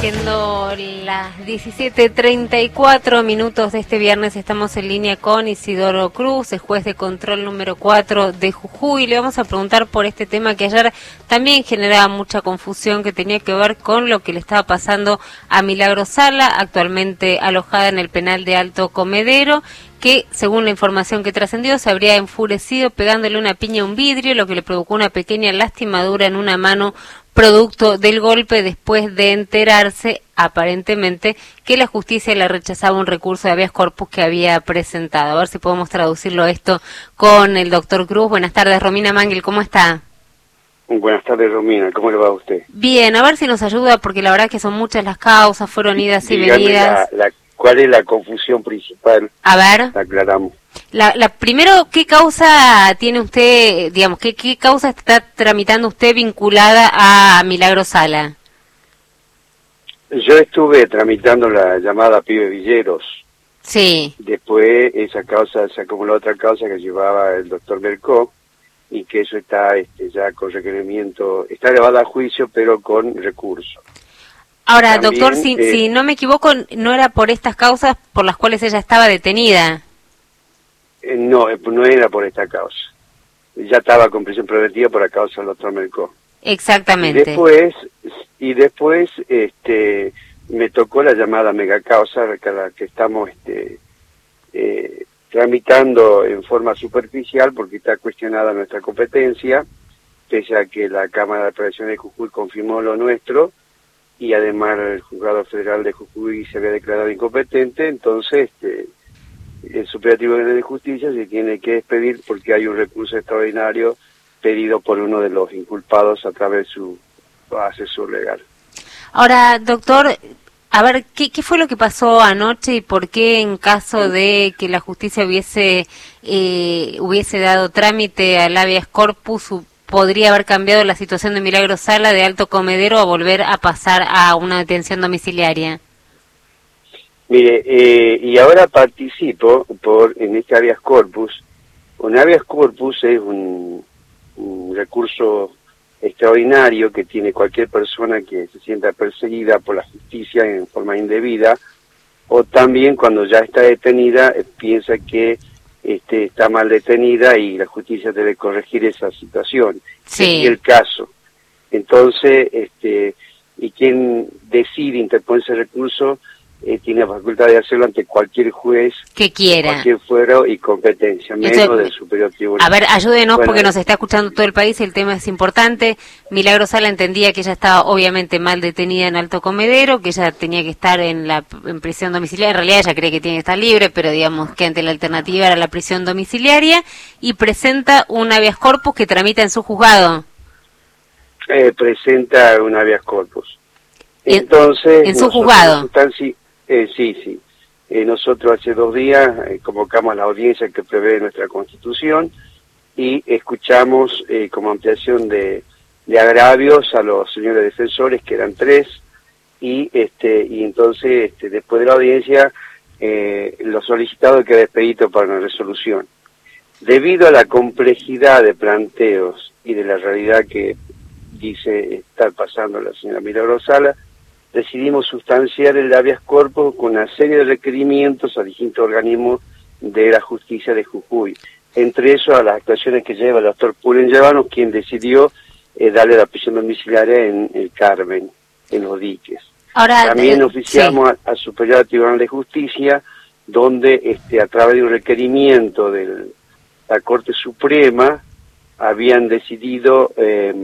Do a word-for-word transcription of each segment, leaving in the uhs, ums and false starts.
Siendo las diecisiete treinta y cuatro minutos de este viernes, estamos en línea con Isidoro Cruz, el juez de control número cuatro de Jujuy. Le vamos a preguntar por este tema que ayer también generaba mucha confusión, que tenía que ver con lo que le estaba pasando a Milagro Sala, actualmente alojada en el penal de Alto Comedero, que, según la información que trascendió, se habría enfurecido pegándole una piña a un vidrio, lo que le provocó una pequeña lastimadura en una mano, producto del golpe, después de enterarse, aparentemente, que la justicia le rechazaba un recurso de habeas corpus que había presentado. A ver si podemos traducirlo esto con el doctor Cruz. Buenas tardes, Romina Mangel, ¿cómo está? Buenas tardes, Romina, ¿cómo le va a usted? Bien, a ver si nos ayuda, porque la verdad que son muchas las causas, fueron idas y Dígame venidas. La, la, ¿Cuál es la confusión principal? A ver. La aclaramos. La, la primero, ¿qué causa tiene usted, digamos, qué, qué causa está tramitando usted vinculada a Milagro Sala? Yo estuve tramitando la llamada Pibe Villeros. Sí. Después esa causa se acumuló otra causa que llevaba el doctor Mercó, y que eso está este, ya con requerimiento, está elevada a juicio, pero con recurso. Ahora, También, doctor, si, eh, si no me equivoco, no era por estas causas por las cuales ella estaba detenida. Eh, no, eh, no era por esta causa. Ya estaba con prisión preventiva por la causa del doctor Mercó. Exactamente. Y después, y después este, me tocó la llamada mega causa, que, la que estamos este, eh, tramitando en forma superficial porque está cuestionada nuestra competencia, pese a que la Cámara de Apelaciones de Jujuy confirmó lo nuestro, y además el Juzgado Federal de Jujuy se había declarado incompetente. Entonces este, el Superativo de Justicia se tiene que expedir porque hay un recurso extraordinario pedido por uno de los inculpados a través de su asesor legal. Ahora, doctor, a ver, ¿qué, qué fue lo que pasó anoche y por qué, en caso de que la justicia hubiese eh, hubiese dado trámite al habeas corpus, podría haber cambiado la situación de Milagro Sala de Alto Comedero a volver a pasar a una detención domiciliaria? Mire, eh, y ahora participo por en este habeas corpus. Un habeas corpus es un, un recurso extraordinario que tiene cualquier persona que se sienta perseguida por la justicia en forma indebida, o también cuando ya está detenida eh, piensa que este, está mal detenida y la justicia debe corregir esa situación. Sí. Es el caso. Entonces, este, y quien decide interponer ese recurso eh, tiene la facultad de hacerlo ante cualquier juez que quiera, cualquier fuero y competencia, menos Eso, del Superior Tribunal. A ver, ayúdenos, bueno, porque nos está escuchando todo el país, el tema es importante. Milagro Sala entendía que ella estaba obviamente mal detenida en Alto Comedero, que ella tenía que estar en la en prisión domiciliaria. En realidad ella cree que tiene que estar libre, pero digamos que ante la alternativa era la prisión domiciliaria, y presenta un habeas corpus que tramita en su juzgado. Eh, presenta un habeas corpus. Entonces, en, en su juzgado. Eh, sí, sí. Eh, nosotros hace dos días eh, convocamos a la audiencia que prevé nuestra Constitución y escuchamos eh, como ampliación de, de agravios a los señores defensores, que eran tres, y este y entonces este, después de la audiencia eh, lo solicitado queda expedito para una resolución. Debido a la complejidad de planteos y de la realidad que dice estar pasando la señora Milagro Sala, decidimos sustanciar el habeas corpus con una serie de requerimientos a distintos organismos de la justicia de Jujuy. Entre eso, a las actuaciones que lleva el doctor Pulen Llévanos, quien decidió eh, darle la prisión domiciliaria en el Carmen, en los diques. Ahora, También eh, oficiamos sí. al Superior Tribunal de Justicia, donde este, a través de un requerimiento de la Corte Suprema habían decidido Eh,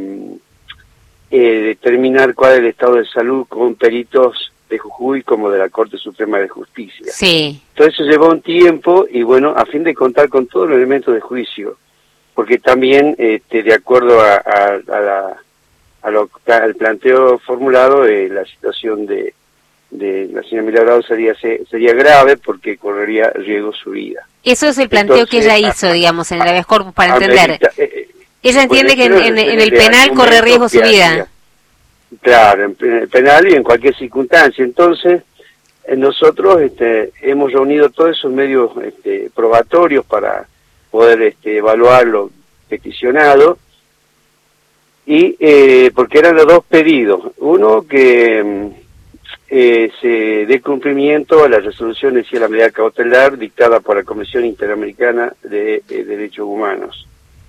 Eh, determinar cuál es el estado de salud con peritos de Jujuy como de la Corte Suprema de Justicia. Sí. Entonces eso llevó un tiempo y bueno, a fin de contar con todos los elementos de juicio, porque también este, de acuerdo a, a, a la, a lo, al planteo formulado, eh, la situación de, de la señora Milagro sería, sería grave porque correría riesgo su vida. Eso es el planteo Entonces, que ella hizo, a, digamos, en el habeas corpus, para entender. Amerita, eh, Ella entiende bueno, que en, en, en el penal corre riesgo su vida. Claro, en el penal y en cualquier circunstancia. Entonces, eh, nosotros este, hemos reunido todos esos medios este, probatorios para poder este, evaluar lo peticionado, y eh, porque eran los dos pedidos. Uno que eh, se dé cumplimiento a la resolución de la medida cautelar dictada por la Comisión Interamericana de, de Derechos Humanos.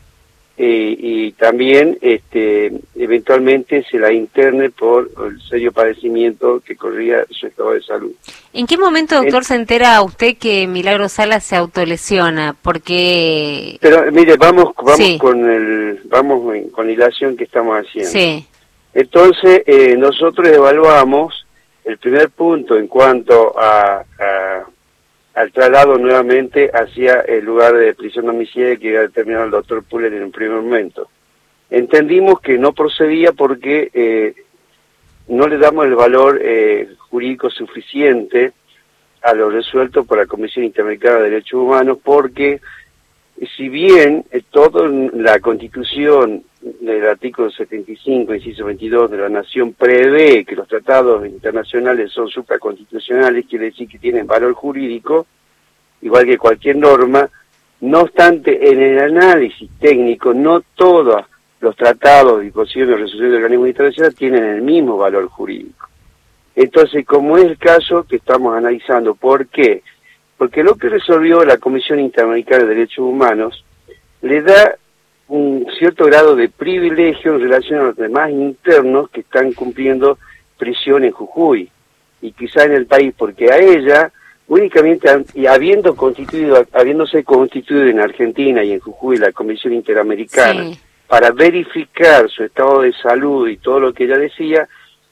Eh, y también este, eventualmente se la interne por el serio padecimiento que corría su estado de salud. ¿En qué momento, doctor, se entera usted que Milagro Sala se autolesiona? Porque... Pero mire, vamos vamos sí. con el vamos con la ilación que estamos haciendo. Sí. Entonces, eh, nosotros evaluamos el primer punto en cuanto a, a al traslado nuevamente hacia el lugar de prisión domiciliaria que había determinado el doctor Puller en un primer momento. Entendimos que no procedía porque eh, no le damos el valor eh, jurídico suficiente a lo resuelto por la Comisión Interamericana de Derechos Humanos, porque si bien eh, toda la Constitución del artículo setenta y cinco, inciso veintidós de la Nación prevé que los tratados internacionales son supraconstitucionales, quiere decir que tienen valor jurídico, igual que cualquier norma. No obstante, en el análisis técnico, no todos los tratados, disposiciones o resoluciones de organismos internacionales tienen el mismo valor jurídico. Entonces, como es el caso que estamos analizando, ¿por qué? Porque lo que resolvió la Comisión Interamericana de Derechos Humanos le da un cierto grado de privilegio en relación a los demás internos que están cumpliendo prisión en Jujuy, y quizá en el país, porque a ella, únicamente, y habiendo constituido, habiéndose constituido en Argentina y en Jujuy la Comisión Interamericana, sí, para verificar su estado de salud y todo lo que ella decía,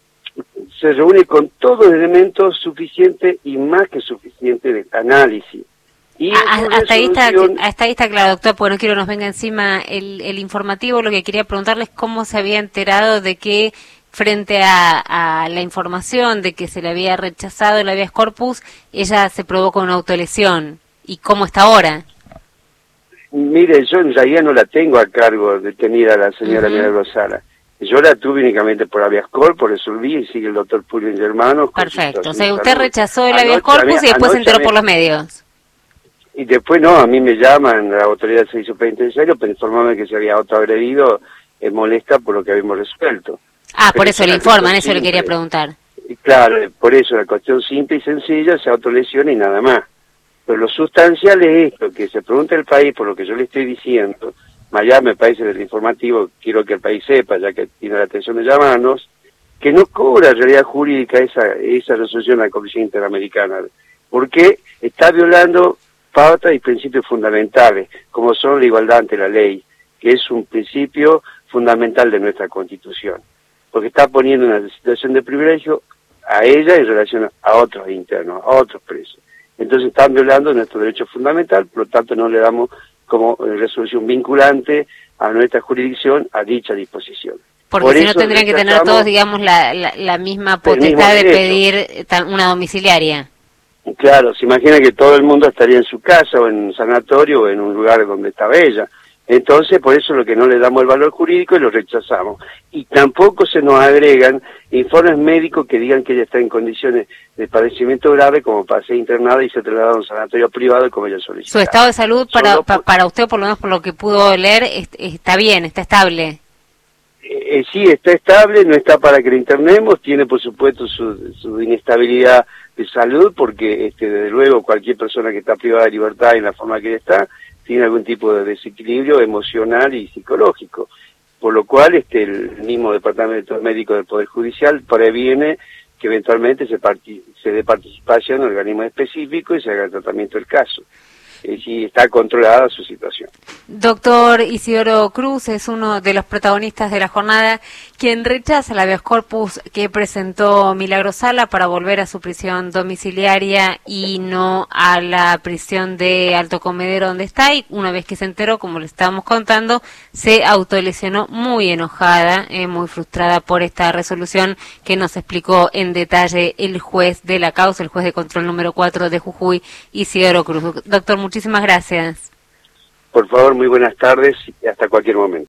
se reúne con todos los elementos suficientes y más que suficientes de análisis. Y ah, hasta, ahí está, hasta ahí está claro, doctor, porque no quiero nos venga encima el, el informativo. Lo que quería preguntarles es cómo se había enterado de que frente a, a la información de que se le había rechazado el habeas corpus, ella se probó con una autolesión. ¿Y cómo está ahora? Mire, yo en realidad no la tengo a cargo detenida la señora uh-huh. Milagro Sala. Yo la tuve únicamente por habeas corpus, resolví y sigue el doctor Puller y hermanos. Perfecto, o sea, usted rechazó el habeas corpus y después se enteró por los medios. Y después no, a mí me llaman la autoridad del servicio penitenciario para informarme que se había autoagredido, es molesta por lo que habíamos resuelto. Ah, por eso le informan, eso le quería preguntar. Y claro, por eso la cuestión simple y sencilla, se autolesiona y nada más. Pero lo sustancial es esto, que se pregunte el país por lo que yo le estoy diciendo, más allá me parece del informativo, quiero que el país sepa, ya que tiene la atención de llamarnos, que no cobra realidad jurídica esa, esa resolución de la Comisión Interamericana, porque está violando pautas y principios fundamentales, como son la igualdad ante la ley, que es un principio fundamental de nuestra Constitución, porque está poniendo una situación de privilegio a ella en relación a otros internos, a otros presos. Entonces están violando nuestro derecho fundamental, por lo tanto no le damos como resolución vinculante a nuestra jurisdicción a dicha disposición. Porque por si no tendrían que tener todos, digamos, la, la, la misma potestad de pedir una domiciliaria. Claro, se imagina que todo el mundo estaría en su casa o en un sanatorio o en un lugar donde estaba ella. Entonces, por eso lo que no le damos el valor jurídico y lo rechazamos. Y tampoco se nos agregan informes médicos que digan que ella está en condiciones de padecimiento grave como para ser internada y ser trasladada a un sanatorio privado como ella solicitó. ¿Su estado de salud para, pa, para usted, por lo menos por lo que pudo leer, est está bien, está estable? Eh, sí, está estable, no está para que la internemos, tiene por supuesto su, su inestabilidad de salud, porque este, desde luego cualquier persona que está privada de libertad en la forma que está, tiene algún tipo de desequilibrio emocional y psicológico, por lo cual este, el mismo Departamento Médico del Poder Judicial previene que eventualmente se, se dé participación en organismos específicos y se haga el tratamiento del caso. Eh, si está controlada su situación. Doctor Isidoro Cruz es uno de los protagonistas de la jornada, quien rechaza el habeas corpus que presentó Milagro Sala para volver a su prisión domiciliaria y no a la prisión de Alto Comedero donde está, y una vez que se enteró, como le estábamos contando, se autolesionó muy enojada, eh, muy frustrada por esta resolución que nos explicó en detalle el juez de la causa, el juez de control número cuatro de Jujuy, Isidoro Cruz. Doctor, muchísimas gracias. Por favor, muy buenas tardes y hasta cualquier momento.